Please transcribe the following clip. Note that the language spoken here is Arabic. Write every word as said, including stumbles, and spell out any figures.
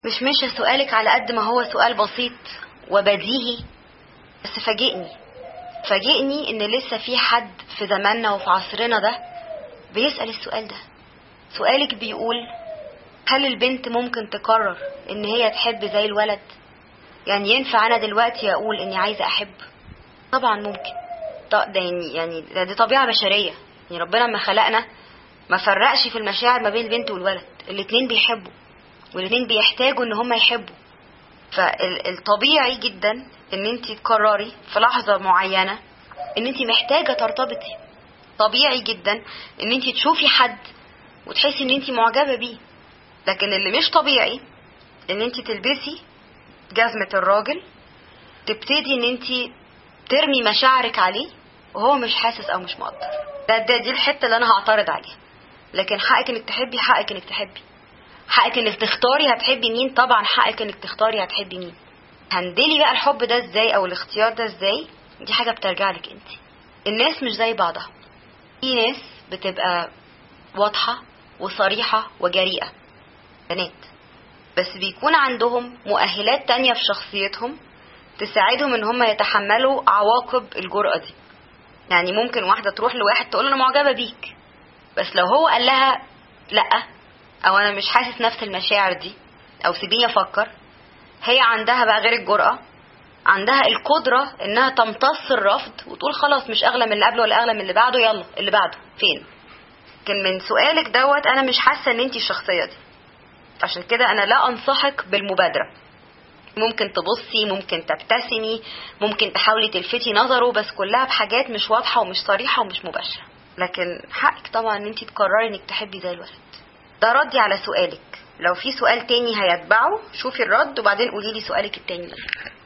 مش ماشي سؤالك على قد ما هو سؤال بسيط وبديهي، بس فاجئني فاجئني ان لسه في حد في زماننا وفي عصرنا ده بيسأل السؤال ده. سؤالك بيقول: هل البنت ممكن تقرر ان هي تحب زي الولد؟ يعني ينفع انا دلوقتي اقول اني عايزة احب؟ طبعا ممكن. ده يعني يعني ده دي طبيعة بشرية. يعني ربنا لما خلقنا ما فرقش في المشاعر ما بين البنت والولد، الاتنين بيحبوا والاتنين بيحتاجوا ان هم يحبوا. فالطبيعي جدا ان انت تقرري في لحظة معينة ان انت محتاجة ترتبطي. طبيعي جدا ان انت تشوفي حد وتحسي ان انت معجبة بيه. لكن اللي مش طبيعي ان انت تلبسي جزمة الراجل، تبتدي ان انت ترمي مشاعرك عليه وهو مش حاسس او مش مقدر. ده, ده دي الحتة اللي انا هعترض عليها. لكن حقك انك تحبي، حقك انك تحبي، حقك انك تختاري هتحبي مين. طبعا حقك انك تختاري هتحبي مين. هندلي بقى الحب ده ازاي او الاختيار ده ازاي، دي حاجة بترجع لك انت. الناس مش زي بعضها. في ناس بتبقى واضحة وصريحة وجريئة، بنات، بس بيكون عندهم مؤهلات تانية في شخصيتهم تساعدهم ان هم يتحملوا عواقب الجرأة دي. يعني ممكن واحدة تروح لواحد تقول انا معجبة بيك، بس لو هو قال لها لا او انا مش حاسس نفس المشاعر دي او سيبيني افكر، هي عندها بقى غير الجرأة، عندها القدرة انها تمتص الرفض وتقول خلاص مش اغلى من اللي قبله ولا اغلى من اللي بعده، يلا اللي بعده فين. لكن من سؤالك دوت انا مش حاسة ان انتي الشخصية دي، عشان كده انا لا انصحك بالمبادرة. ممكن تبصي، ممكن تبتسمي، ممكن تحاولي تلفتي نظره، بس كلها بحاجات مش واضحة ومش صريحة ومش مباشرة. لكن حقك طبعا ان انتي تقرري انك تحبي زي الولد. ده ردي على سؤالك. لو في سؤال تاني هيتبعه شوفي الرد وبعدين قوليلي سؤالك التاني.